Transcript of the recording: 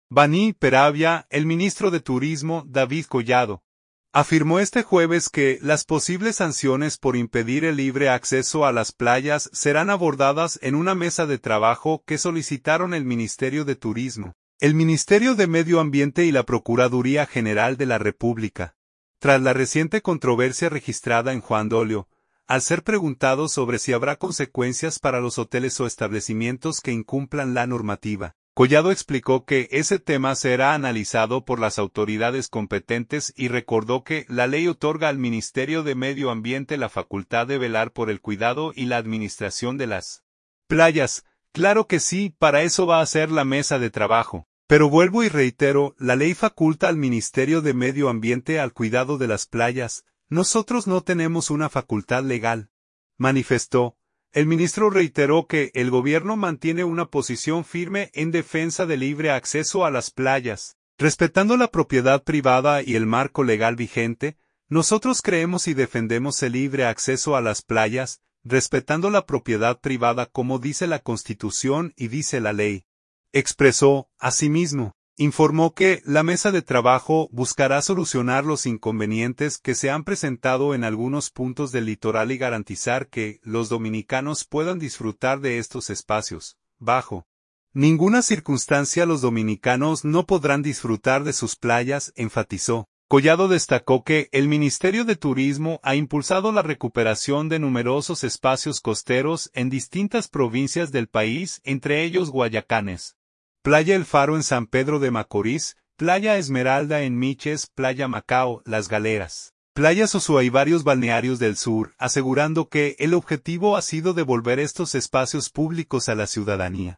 Bani Peravia, el ministro de Turismo, David Collado, afirmó este jueves que las posibles sanciones por impedir el libre acceso a las playas serán abordadas en una mesa de trabajo que solicitaron el Ministerio de Turismo, el Ministerio de Medio Ambiente y la Procuraduría General de la República. Tras la reciente controversia registrada en Juan Dolio, al ser preguntado sobre si habrá consecuencias para los hoteles o establecimientos que incumplan la normativa, Collado explicó que ese tema será analizado por las autoridades competentes y recordó que la ley otorga al Ministerio de Medio Ambiente la facultad de velar por el cuidado y la administración de las playas. Claro que sí, para eso va a ser la mesa de trabajo. Pero vuelvo y reitero, la ley faculta al Ministerio de Medio Ambiente al cuidado de las playas. Nosotros no tenemos una facultad legal, manifestó. El ministro reiteró que el gobierno mantiene una posición firme en defensa del libre acceso a las playas. Respetando la propiedad privada y el marco legal vigente, nosotros creemos y defendemos el libre acceso a las playas, respetando la propiedad privada como dice la Constitución y dice la ley. Expresó, asimismo, informó que la mesa de trabajo buscará solucionar los inconvenientes que se han presentado en algunos puntos del litoral y garantizar que los dominicanos puedan disfrutar de estos espacios. Bajo ninguna circunstancia los dominicanos no podrán disfrutar de sus playas, enfatizó. Collado destacó que el Ministerio de Turismo ha impulsado la recuperación de numerosos espacios costeros en distintas provincias del país, entre ellos Guayacanes, Playa El Faro en San Pedro de Macorís, Playa Esmeralda en Miches, Playa Macao, Las Galeras, Playa Sosúa y varios balnearios del sur, asegurando que el objetivo ha sido devolver estos espacios públicos a la ciudadanía.